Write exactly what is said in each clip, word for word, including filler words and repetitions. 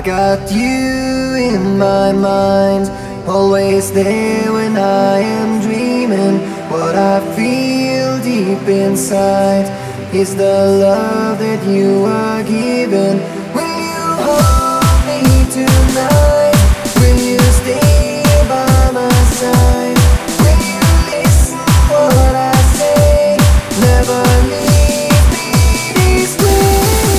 got you in my mind, always there when I am dreaming. What I feel deep inside is the love that you are giving. Will you hold me tonight? Will you stay by my side? Will you listen what I say? Never leave me this way.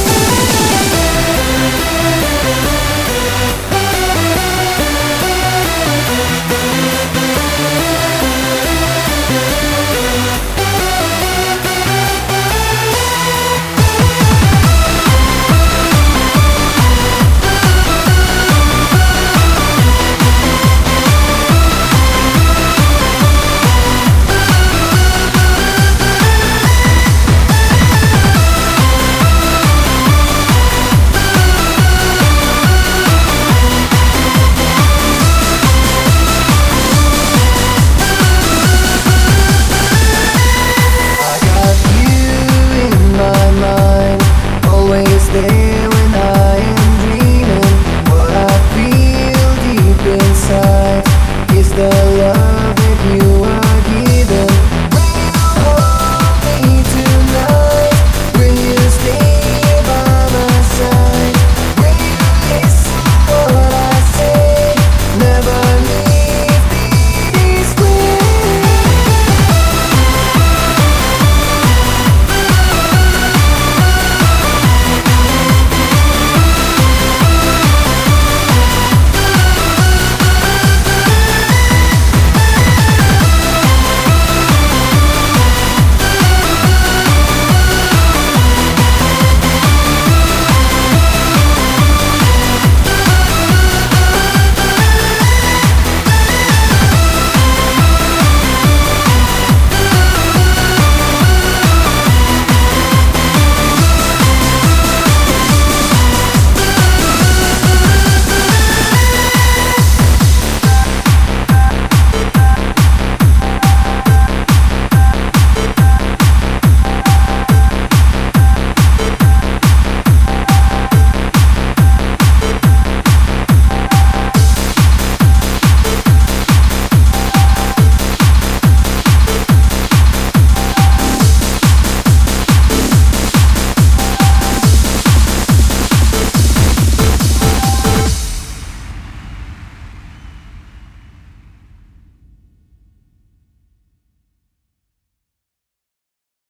There when I am dreaming, what I feel deep inside is the love